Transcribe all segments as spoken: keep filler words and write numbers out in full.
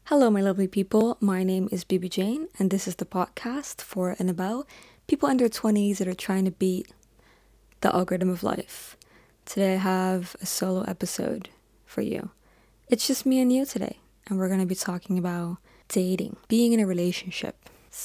Hello, my lovely people. My name is B B Jane, and this is the podcast for and about people under twenties that are trying to beat the algorithm of life. Today, I have a solo episode for you. It's just me and you today, and we're going to be talking about dating, being in a relationship,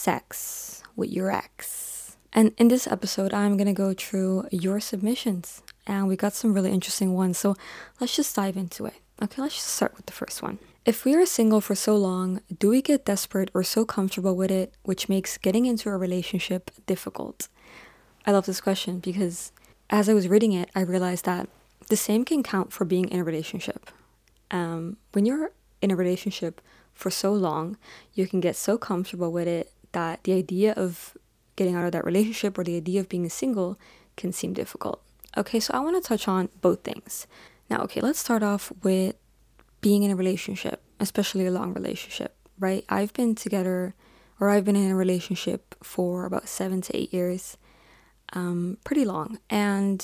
sex with your ex. And in this episode, I'm going to go through your submissions, and we got some really interesting ones, so let's just dive into it. Okay, let's just start with the first one. If we are single for so long, do we get desperate or so comfortable with it, which makes getting into a relationship difficult? I love this question because as I was reading it, I realized that the same can count for being in a relationship. Um, when you're in a relationship for so long, you can get so comfortable with it that the idea of getting out of that relationship or the idea of being single can seem difficult. Okay, so I want to touch on both things. Now, okay, let's start off with being in a relationship, especially a long relationship, right? I've been together, or I've been in a relationship for about seven to eight years, um, pretty long. And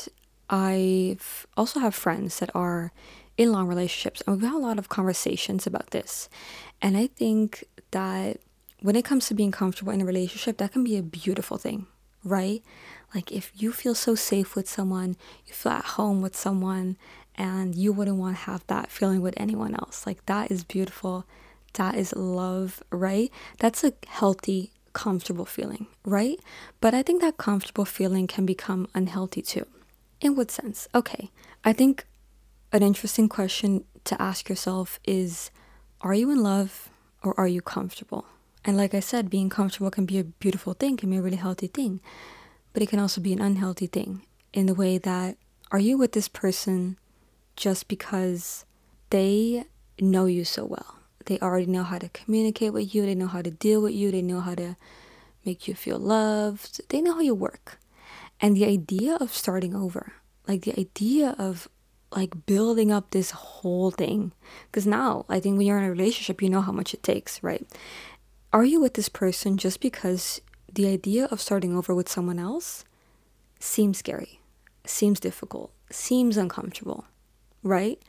I've also have friends that are in long relationships, and we've had a lot of conversations about this. And I think that when it comes to being comfortable in a relationship, that can be a beautiful thing, right? Like if you feel so safe with someone, you feel at home with someone, and you wouldn't want to have that feeling with anyone else. Like that is beautiful. That is love, right? That's a healthy, comfortable feeling, right? But I think that comfortable feeling can become unhealthy too. In what sense? Okay, I think an interesting question to ask yourself is, are you in love or are you comfortable? And like I said, being comfortable can be a beautiful thing, can be a really healthy thing, but it can also be an unhealthy thing in the way that, are you with this person just because they know you so well? They already know how to communicate with you, they know how to deal with you, they know how to make you feel loved, they know how you work. And the idea of starting over, like the idea of like building up this whole thing, because now I think when you're in a relationship, you know how much it takes, right? Are you with this person just because the idea of starting over with someone else seems scary, seems difficult, seems uncomfortable, right?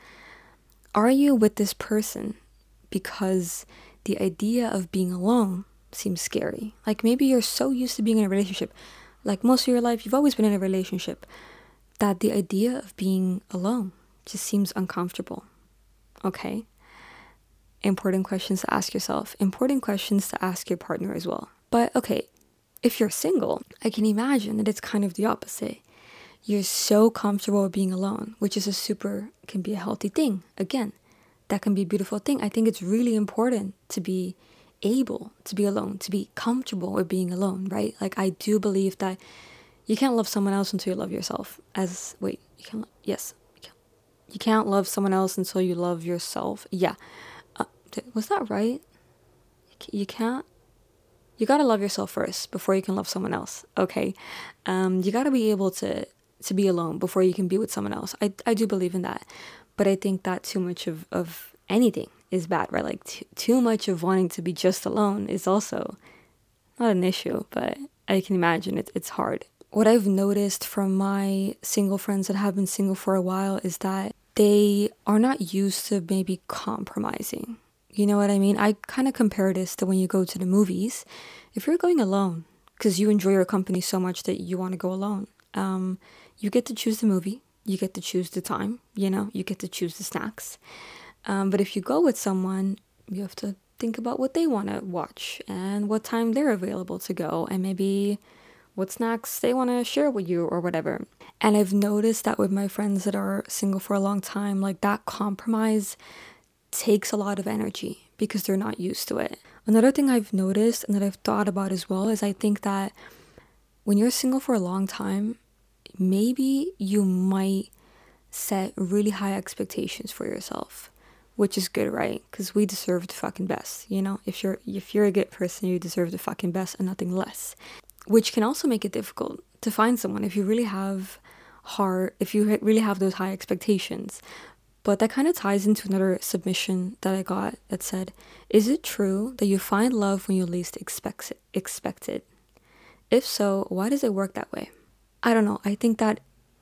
Are you with this person because the idea of being alone seems scary? Like maybe you're so used to being in a relationship, like most of your life, you've always been in a relationship, that the idea of being alone just seems uncomfortable. Okay? Important questions to ask yourself, important questions to ask your partner as well. But okay, if you're single, I can imagine that it's kind of the opposite. You're so comfortable with being alone, which is a super, can be a healthy thing. Again, that can be a beautiful thing. I think it's really important to be able to be alone, to be comfortable with being alone, right? Like I do believe that you can't love someone else until you love yourself. As, wait, you can, yes, you can't, you can't love someone else until you love yourself. Yeah. Uh, was that right? You can't? You gotta love yourself first before you can love someone else, okay? Um, you gotta be able to to be alone before you can be with someone else. I, I do believe in that. But I think that too much of, of anything is bad, right? Like t- too much of wanting to be just alone is also not an issue, but I can imagine it, it's hard. What I've noticed from my single friends that have been single for a while is that they are not used to maybe compromising. You know what I mean? I kind of compare this to when you go to the movies. If you're going alone, because you enjoy your company so much that you want to go alone, um, you get to choose the movie. You get to choose the time, you know, you get to choose the snacks. Um, but if you go with someone, you have to think about what they want to watch and what time they're available to go and maybe what snacks they want to share with you or whatever. And I've noticed that with my friends that are single for a long time, like that compromise takes a lot of energy because they're not used to it. Another thing I've noticed and that I've thought about as well is I think that when you're single for a long time, maybe you might set really high expectations for yourself, which is good, right? Because we deserve the fucking best, you know? If you're if you're a good person, you deserve the fucking best and nothing less. Which can also make it difficult to find someone if you really have hard, if you really have those high expectations. But that kind of ties into another submission that I got that said, is it true that you find love when you least expect it? Expect it? If so, why does it work that way? I don't know. I think that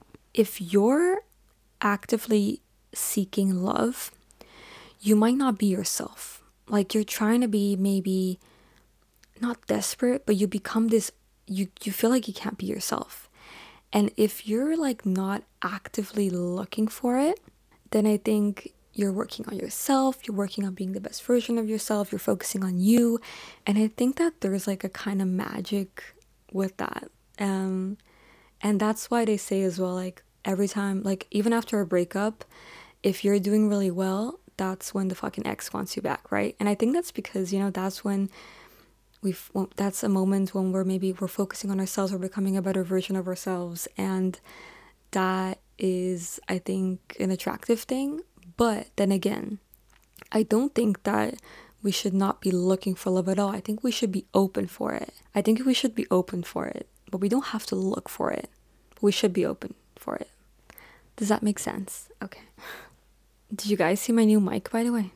if you're actively seeking love, you might not be yourself. like you're trying to be maybe not desperate, but you become this, you, you feel like you can't be yourself. And if you're like not actively looking for it, then I think you're working on yourself, you're working on being the best version of yourself, you're focusing on you. And I think that there's like a kind of magic with that. Um, and that's why they say as well, like every time, like even after a breakup, if you're doing really well, that's when the fucking ex wants you back, right? And I think that's because, you know, that's when we've, well, that's a moment when we're maybe we're focusing on ourselves, we're becoming a better version of ourselves. And that is, I think, an attractive thing. But then again, I don't think that we should not be looking for love at all. I think we should be open for it. I think we should be open for it, but we don't have to look for it. But we should be open for it. Does that make sense? Okay. Did you guys see my new mic, by the way?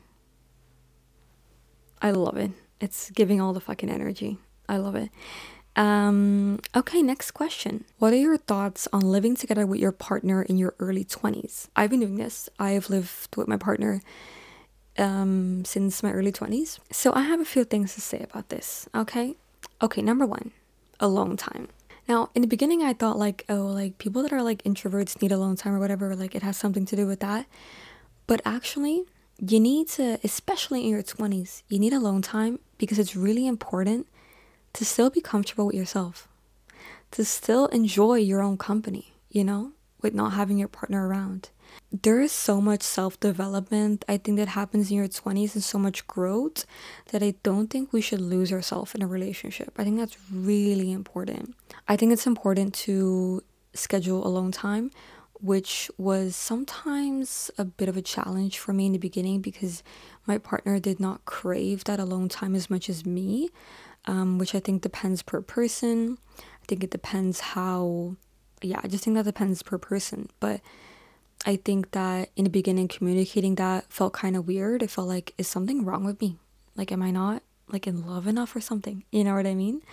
I love it. It's giving all the fucking energy. I love it. Um, okay, next question. What are your thoughts on living together with your partner in your early twenties? I've been doing this. I've lived with my partner um, since my early twenties. So I have a few things to say about this, okay? Okay, number one, alone time. Now, in the beginning, I thought like, oh, like people that are like introverts need alone time or whatever, like it has something to do with that. But actually, you need to, especially in your twenties, you need alone time because it's really important to still be comfortable with yourself, to still enjoy your own company, you know, with not having your partner around. There is so much self-development, I think, that happens in your twenties and so much growth that I don't think we should lose ourselves in a relationship. I think that's really important. I think it's important to schedule alone time, which was sometimes a bit of a challenge for me in the beginning because my partner did not crave that alone time as much as me. Um, which I think depends per person. I think it depends how, yeah, I just think that depends per person. But I think that in the beginning, communicating that felt kind of weird. It felt like, is something wrong with me? Like, am I not like in love enough or something? You know what I mean?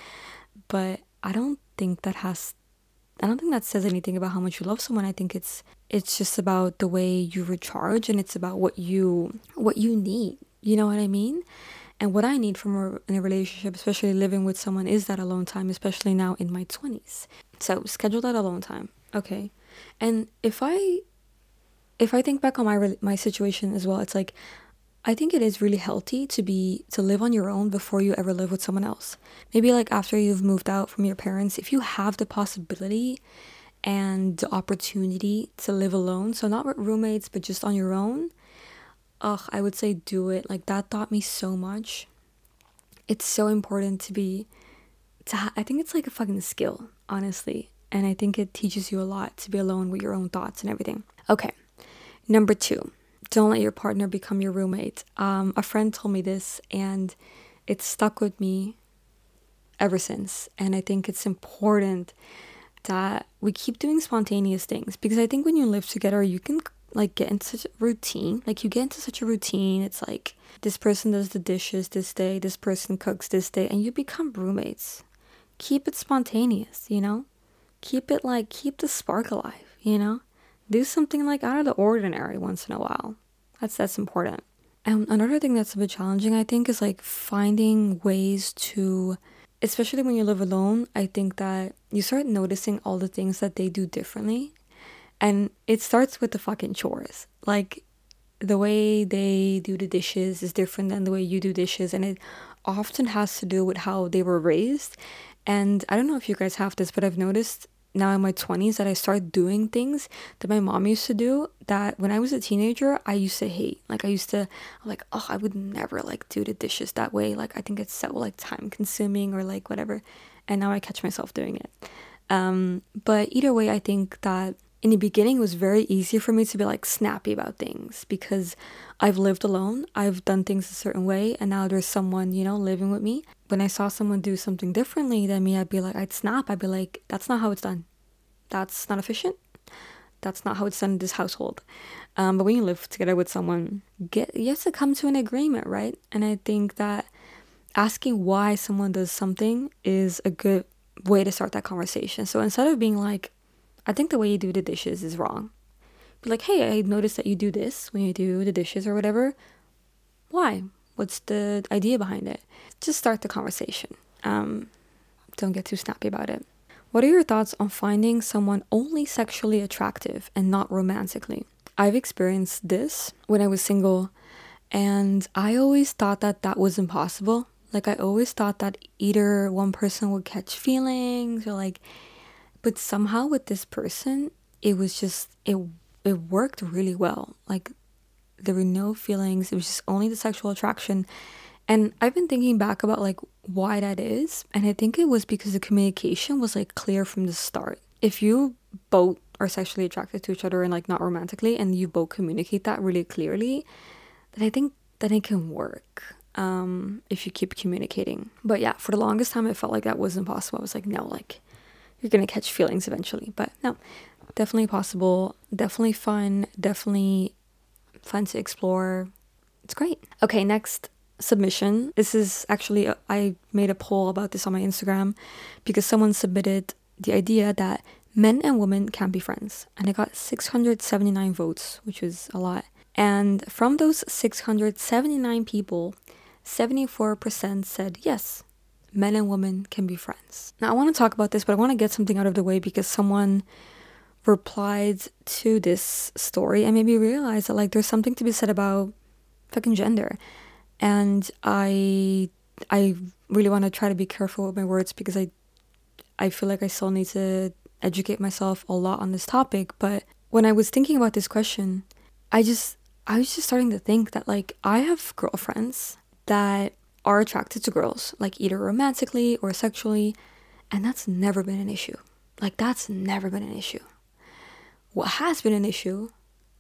But I don't think that has, I don't think that says anything about how much you love someone. I think it's, it's just about the way you recharge, and it's about what you, what you need. You know what I mean? And what I need from a, in a relationship, especially living with someone, is that alone time, especially now in my twenties. So schedule that alone time, okay? And if I, if I think back on my re- my situation as well, it's like, I think it is really healthy to be, to live on your own before you ever live with someone else. Maybe like after you've moved out from your parents, if you have the possibility and the opportunity to live alone, so not with roommates, but just on your own, ugh, I would say do it. Like that taught me so much. It's so important to be, to ha- I think it's like a fucking skill, honestly. And I think it teaches you a lot to be alone with your own thoughts and everything. Okay, number two, don't let your partner become your roommate. Um, a friend told me this and it stuck with me ever since. And I think it's important that we keep doing spontaneous things, because I think when you live together, you can like get into such a routine. Like you get into such a routine. It's like this person does the dishes this day, this person cooks this day, and you become roommates. Keep it spontaneous, you know? Keep it like, keep the spark alive, you know? Do something like out of the ordinary once in a while. That's that's important. And another thing that's a bit challenging, I think, is like finding ways to, especially when you live alone, I think that you start noticing all the things that they do differently. And it starts with the fucking chores. Like, the way they do the dishes is different than the way you do dishes. And it often has to do with how they were raised. And I don't know if you guys have this, but I've noticed now in my twenties that I start doing things that my mom used to do that when I was a teenager, I used to hate. Like, I used to, like, oh, I would never, like, do the dishes that way. Like, I think it's so, like, time-consuming or, like, whatever. And now I catch myself doing it. Um, but either way, I think that in the beginning, it was very easy for me to be like snappy about things because I've lived alone. I've done things a certain way, and now there's someone, you know, living with me. When I saw someone do something differently than me, I'd be like, I'd snap. I'd be like, that's not how it's done. That's not efficient. That's not how it's done in this household. Um, but when you live together with someone, get you have to come to an agreement, right? And I think that asking why someone does something is a good way to start that conversation. So instead of being like, I think the way you do the dishes is wrong. Be like, hey, I noticed that you do this when you do the dishes or whatever. Why? What's the idea behind it? Just start the conversation. Um, don't get too snappy about it. What are your thoughts on finding someone only sexually attractive and not romantically? I've experienced this when I was single, and I always thought that that was impossible. Like, I always thought that either one person would catch feelings or like, but somehow with this person, it was just, it, it worked really well. Like, there were no feelings. It was just only the sexual attraction. And I've been thinking back about like why that is. And I think it was because the communication was like clear from the start. If you both are sexually attracted to each other and like not romantically, and you both communicate that really clearly, then I think that it can work. Um, if you keep communicating. But yeah, for the longest time, I felt like that was impossible. I was like, no, like, you're going to catch feelings eventually. But no, definitely possible. Definitely fun. Definitely fun to explore. It's great. Okay, next submission. This is actually, a, I made a poll about this on my Instagram because someone submitted the idea that men and women can be friends. And I got six hundred seventy-nine votes, which was a lot. And from those six hundred seventy-nine people, seventy-four percent said yes, men and women can be friends. Now I want to talk about this, but I want to get something out of the way because someone replied to this story and made me realize that like there's something to be said about fucking gender. And I I really want to try to be careful with my words because I I feel like I still need to educate myself a lot on this topic. But when I was thinking about this question, I just I was just starting to think that like I have girlfriends that are attracted to girls, like either romantically or sexually, and that's never been an issue. Like that's never been an issue. What has been an issue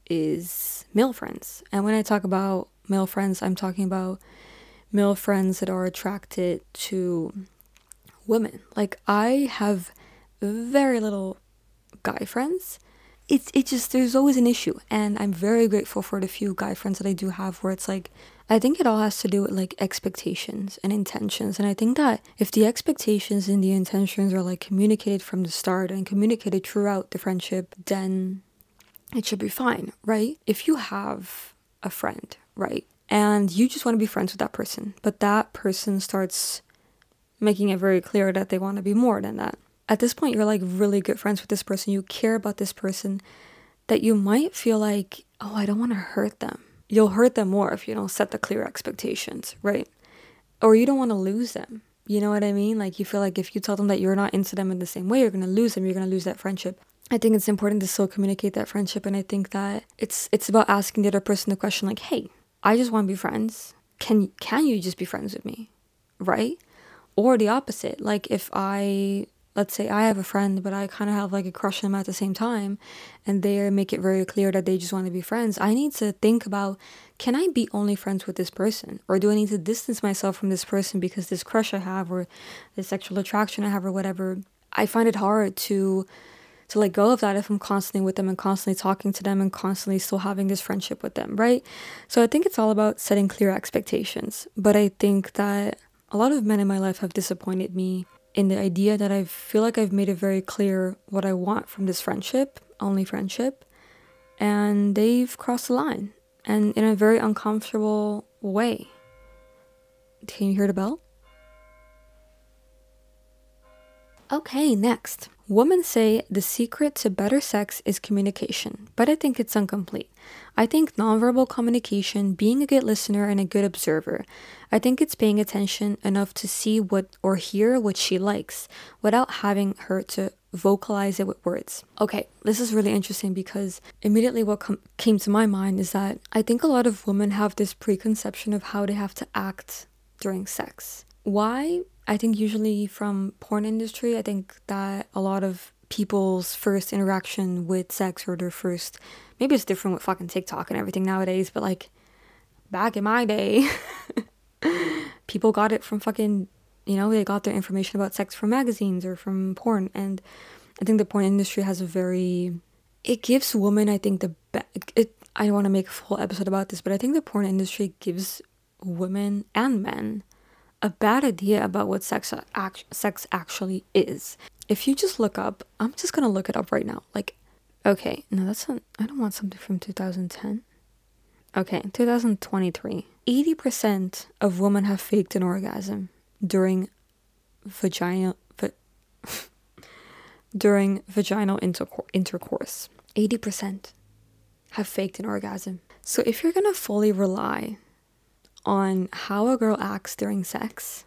is male friends. And when I talk about male friends, I'm talking about male friends that are attracted to women. Like I have very little guy friends. It's it just there's always an issue, and I'm very grateful for the few guy friends that I do have where it's like I think it all has to do with like expectations and intentions. And I think that if the expectations and the intentions are like communicated from the start and communicated throughout the friendship, then it should be fine, right? If you have a friend, right, and you just want to be friends with that person, but that person starts making it very clear that they want to be more than that. At this point, you're like really good friends with this person. You care about this person that you might feel like, oh, I don't want to hurt them. You'll hurt them more if you don't set the clear expectations, right? Or you don't want to lose them. You know what I mean? Like you feel like if you tell them that you're not into them in the same way, you're going to lose them. You're going to lose that friendship. I think it's important to still communicate that friendship. And I think that it's it's about asking the other person the question like, hey, I just want to be friends. Can, can you just be friends with me? Right? Or the opposite. Like if I... Let's say I have a friend, but I kind of have like a crush on them at the same time, and they make it very clear that they just want to be friends. I need to think about, can I be only friends with this person? Or do I need to distance myself from this person because this crush I have or this sexual attraction I have or whatever? I find it hard to to let go of that if I'm constantly with them and constantly talking to them and constantly still having this friendship with them, right? So I think it's all about setting clear expectations. But I think that a lot of men in my life have disappointed me in the idea that I feel like I've made it very clear what I want from this friendship, only friendship, and they've crossed the line, and in a very uncomfortable way. Can you hear the bell? Okay, next. Women say the secret to better sex is communication, but I think it's incomplete. I think nonverbal communication, being a good listener and a good observer. I think it's paying attention enough to see what or hear what she likes without having her to vocalize it with words. Okay, this is really interesting because immediately what com- came to my mind is that I think a lot of women have this preconception of how they have to act during sex. Why? I think usually from porn industry, I think that a lot of people's first interaction with sex or their first, maybe it's different with fucking TikTok and everything nowadays, but like back in my day, people got it from fucking, you know, they got their information about sex from magazines or from porn. And I think the porn industry has a very, it gives women, I think the, be- it, I don't want to make a full episode about this, but I think the porn industry gives women and men a bad idea about what sex act- sex actually is. If you just look up, I'm just gonna look it up right now. Like, okay, no, that's not, I don't want something from two thousand ten. Okay, twenty twenty-three. eighty percent of women have faked an orgasm during vaginal va- during vaginal intercor- intercourse. eighty percent have faked an orgasm. So if you're gonna fully rely on how a girl acts during sex,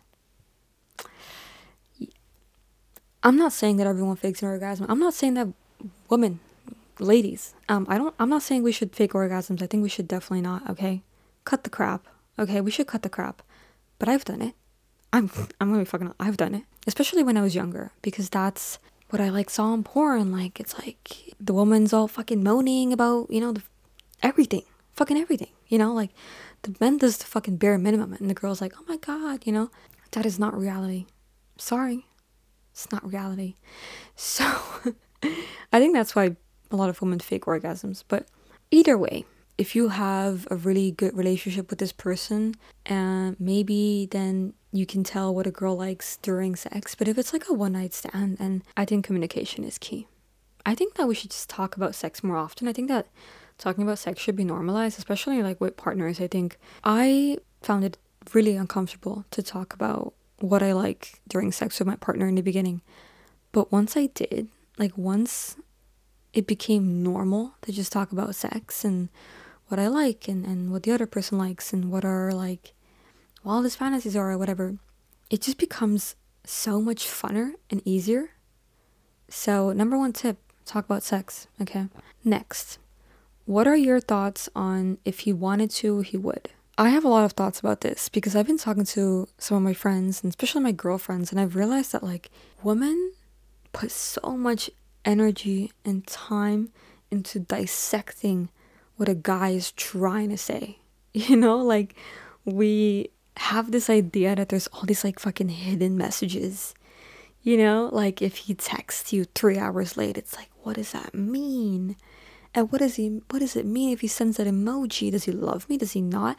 I'm not saying that everyone fakes an orgasm. I'm not saying that women, ladies, um, I don't. I'm not saying we should fake orgasms. I think we should definitely not. Okay, cut the crap. Okay, we should cut the crap. But I've done it. I'm. I'm gonna be fucking. I've done it, especially when I was younger, because that's what I like saw in porn. Like it's like the woman's all fucking moaning about you know the, everything, fucking everything. You know, like the man does the fucking bare minimum, and the girl's like, oh my god, you know, that is not reality. Sorry. It's not reality. So I think that's why a lot of women fake orgasms. But either way, if you have a really good relationship with this person, and maybe then you can tell what a girl likes during sex. But if it's like a one night stand, and I think communication is key. I think that we should just talk about sex more often. I think that talking about sex should be normalized, especially like with partners. I think I found it really uncomfortable to talk about what I like during sex with my partner in the beginning. But once I did, like once it became normal to just talk about sex and what I like and, and what the other person likes and what our like wildest fantasies are or whatever, it just becomes so much funner and easier. So number one tip, talk about sex, okay? Next, what are your thoughts on if he wanted to, he would? I have a lot of thoughts about this because I've been talking to some of my friends and especially my girlfriends, and I've realized that like women put so much energy and time into dissecting what a guy is trying to say. You know, like we have this idea that there's all these like fucking hidden messages. You know, like if he texts you three hours late, it's like, what does that mean? And what does he what does it mean if he sends that emoji? Does he love me? Does he not?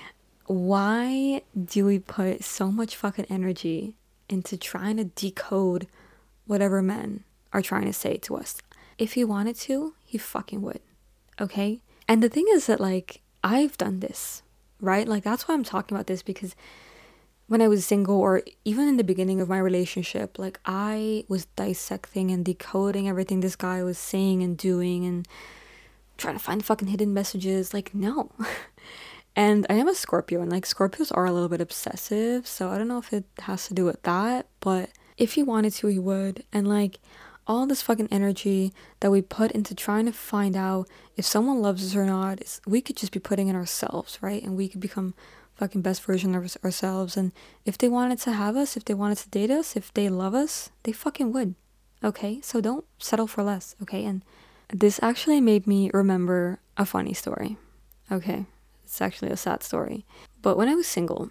Why do we put so much fucking energy into trying to decode whatever men are trying to say to us? If he wanted to, he fucking would. Okay? And the thing is that like I've done this, right? Like that's why I'm talking about this, because when I was single or even in the beginning of my relationship, like I was dissecting and decoding everything this guy was saying and doing and trying to find fucking hidden messages. Like, no. And I am a Scorpio, and like Scorpios are a little bit obsessive, so I don't know if it has to do with that, but if he wanted to, he would. And like all this fucking energy that we put into trying to find out if someone loves us or not, is we could just be putting in ourselves, right? And we could become fucking best version of ourselves. And if they wanted to have us, if they wanted to date us, if they love us, they fucking would. Okay? So don't settle for less, okay? And this actually made me remember a funny story. Okay? It's actually a sad story. But when I was single,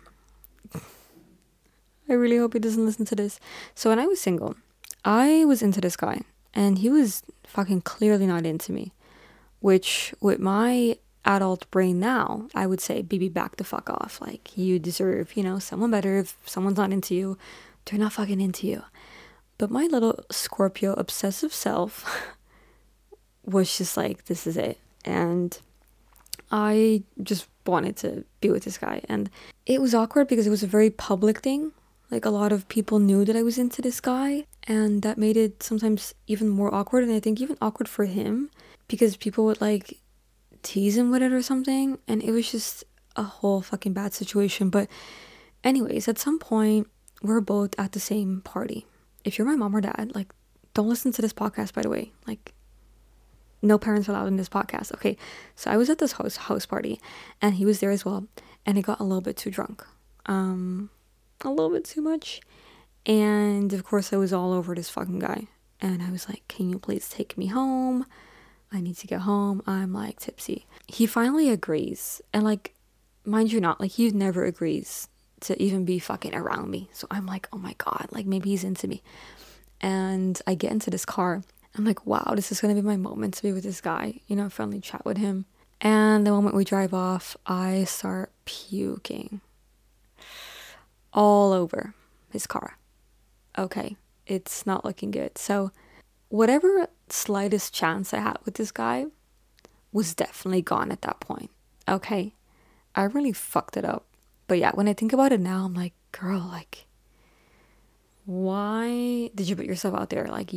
I really hope he doesn't listen to this. So when I was single, I was into this guy, and he was fucking clearly not into me. Which, with my adult brain now, I would say, baby, back the fuck off. Like, you deserve, you know, someone better. If someone's not into you, they're not fucking into you. But my little Scorpio obsessive self was just like, this is it. And I just wanted to be with this guy. And it was awkward because it was a very public thing. Like, a lot of people knew that I was into this guy. And that made it sometimes even more awkward. And I think even awkward for him, because people would like tease him with it or something, and it was just a whole fucking bad situation. But anyways, at some point we're both at the same party. If you're my mom or dad, like, don't listen to this podcast, by the way. Like, no parents allowed in this podcast. Okay, so I was at this house house party, and he was there as well, and I got a little bit too drunk, um a little bit too much, and of course I was all over this fucking guy, and I was like, can you please take me home? I need to get home. I'm like tipsy. He finally agrees. And like, mind you not, like he never agrees to even be fucking around me. So I'm like, oh my God, like maybe he's into me. And I get into this car. I'm like, wow, this is going to be my moment to be with this guy. You know, finally chat with him. And the moment we drive off, I start puking all over his car. Okay, it's not looking good. So whatever slightest chance I had with this guy was definitely gone at that point. Okay, I really fucked it up. But yeah, when I think about it now, I'm like, girl, like, why did you put yourself out there? Like,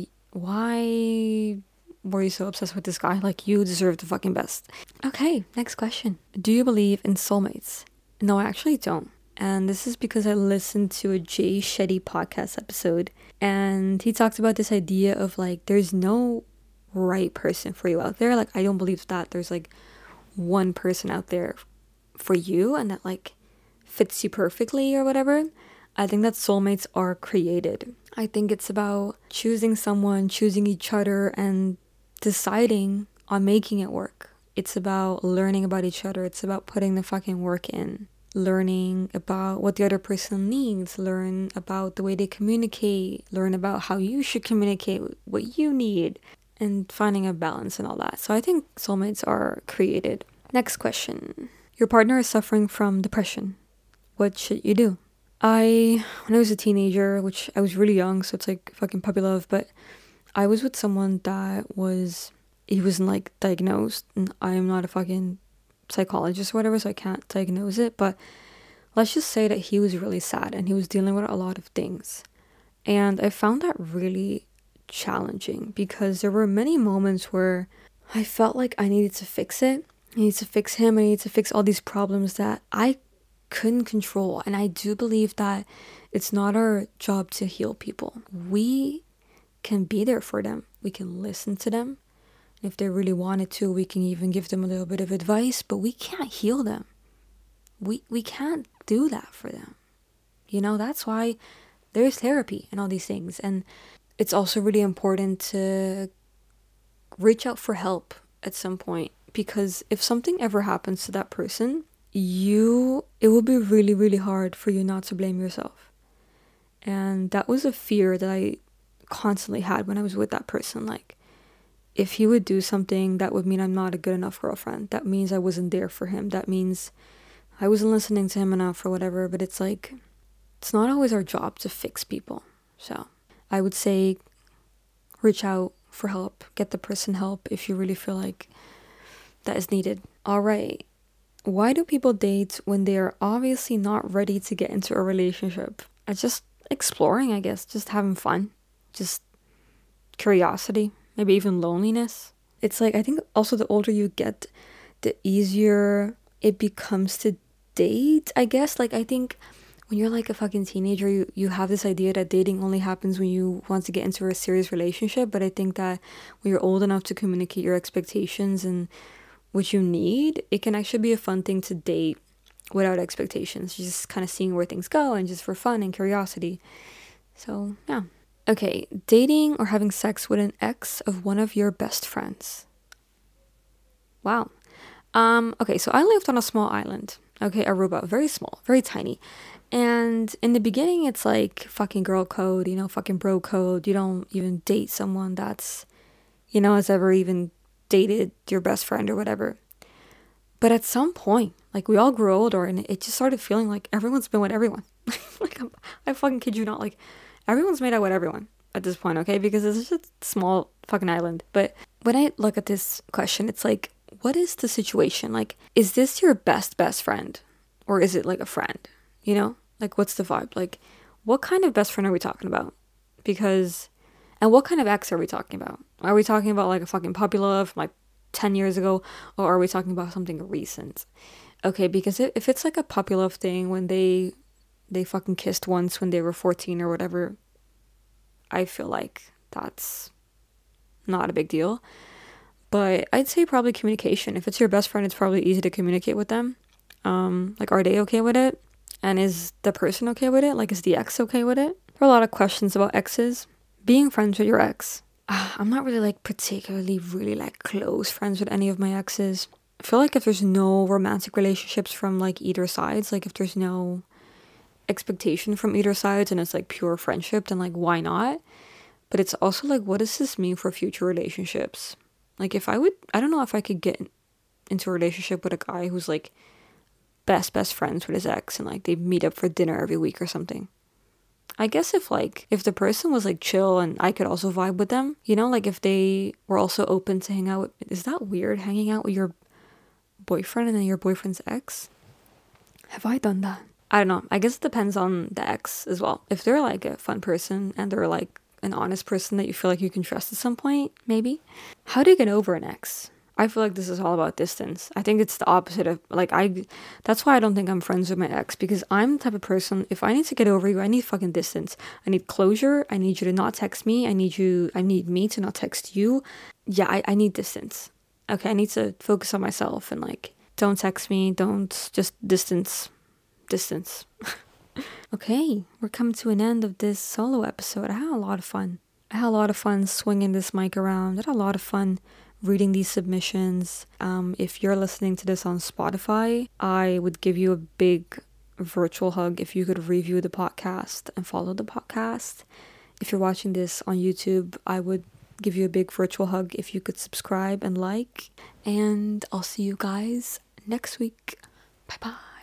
why were you so obsessed with this guy? Like, you deserve the fucking best. Okay, next question. Do you believe in soulmates? No, I actually don't. And this is because I listened to a Jay Shetty podcast episode, and he talked about this idea of like, there's no right person for you out there. Like, I don't believe that there's like one person out there for you and that like fits you perfectly or whatever. I think that soulmates are created. I think it's about choosing someone, choosing each other, and deciding on making it work. It's about learning about each other. It's about putting the fucking work in. Learning about what the other person needs, learn about the way they communicate, learn about how you should communicate what you need, and finding a balance and all that. So I think soulmates are created. Next question. Your partner is suffering from depression. What should you do? I, when I was a teenager, which I was really young, so it's like fucking puppy love, but I was with someone that was, he wasn't like diagnosed, and I am not a fucking psychologist or whatever, so I can't diagnose it, but let's just say that he was really sad and he was dealing with a lot of things. And I found that really challenging because there were many moments where I felt like I needed to fix it. I needed to fix him. I needed to fix all these problems that I couldn't control. And I do believe that it's not our job to heal people. We can be there for them. We can listen to them. If they really wanted to, we can even give them a little bit of advice, but we can't heal them. We we can't do that for them. You know, that's why there's therapy and all these things. And it's also really important to reach out for help at some point, because if something ever happens to that person, you it will be really, really hard for you not to blame yourself. And that was a fear that I constantly had when I was with that person. Like, if he would do something, that would mean I'm not a good enough girlfriend. That means I wasn't there for him. That means I wasn't listening to him enough or whatever. But it's like, it's not always our job to fix people. So I would say reach out for help. Get the person help if you really feel like that is needed. All right. Why do people date when they are obviously not ready to get into a relationship? It's just exploring, I guess. Just having fun. Just curiosity. Maybe even loneliness. It's like, I think also the older you get, the easier it becomes to date, I guess. Like, I think when you're like a fucking teenager, you, you have this idea that dating only happens when you want to get into a serious relationship. But I think that when you're old enough to communicate your expectations and what you need, it can actually be a fun thing to date without expectations. Just kind of seeing where things go and just for fun and curiosity. So, yeah. Okay, dating or having sex with an ex of one of your best friends. Wow. Um, okay, so I lived on a small island. Okay, Aruba, very small, very tiny. And in the beginning, it's like fucking girl code, you know, fucking bro code. You don't even date someone that's, you know, has ever even dated your best friend or whatever. But at some point, like, we all grew older and it just started feeling like everyone's been with everyone. Like, I'm, I fucking kid you not, like, everyone's made out with everyone at this point, okay? Because it's just a small fucking island. But when I look at this question, it's like, what is the situation? Like, is this your best, best friend? Or is it like a friend? You know? Like, what's the vibe? Like, what kind of best friend are we talking about? Because, and what kind of ex are we talking about? Are we talking about like a fucking puppy love from like ten years ago? Or are we talking about something recent? Okay, because if it's like a puppy love thing when they they fucking kissed once when they were fourteen or whatever, I feel like that's not a big deal. But I'd say probably communication. If it's your best friend, it's probably easy to communicate with them. Um, like, are they okay with it? And is the person okay with it? Like, is the ex okay with it? There are a lot of questions about exes. Being friends with your ex. Uh, I'm not really like particularly really like close friends with any of my exes. I feel like if there's no romantic relationships from like either sides, like if there's no expectation from either sides and it's like pure friendship, then like why not? But it's also like, what does this mean for future relationships? Like, if I would, I don't know if I could get into a relationship with a guy who's like best best friends with his ex and like they meet up for dinner every week or something. I guess if like if the person was like chill and I could also vibe with them, you know, like if they were also open to hang out with, is that weird, hanging out with your boyfriend and then your boyfriend's ex. Have I done that? I don't know. I guess it depends on the ex as well. If they're like a fun person and they're like an honest person that you feel like you can trust at some point, maybe. How do you get over an ex? I feel like this is all about distance. I think it's the opposite of, like, I, that's why I don't think I'm friends with my ex, because I'm the type of person, if I need to get over you, I need fucking distance. I need closure. I need you to not text me. I need you, I need me to not text you. Yeah, I, I need distance. Okay, I need to focus on myself and, like, don't text me. Don't, just distance. Distance. Okay, we're coming to an end of this solo episode. I had a lot of fun. I had a lot of fun swinging this mic around. I had a lot of fun reading these submissions. Um, if you're listening to this on Spotify, I would give you a big virtual hug if you could review the podcast and follow the podcast. If you're watching this on YouTube, I would give you a big virtual hug if you could subscribe and like. And I'll see you guys next week. Bye bye.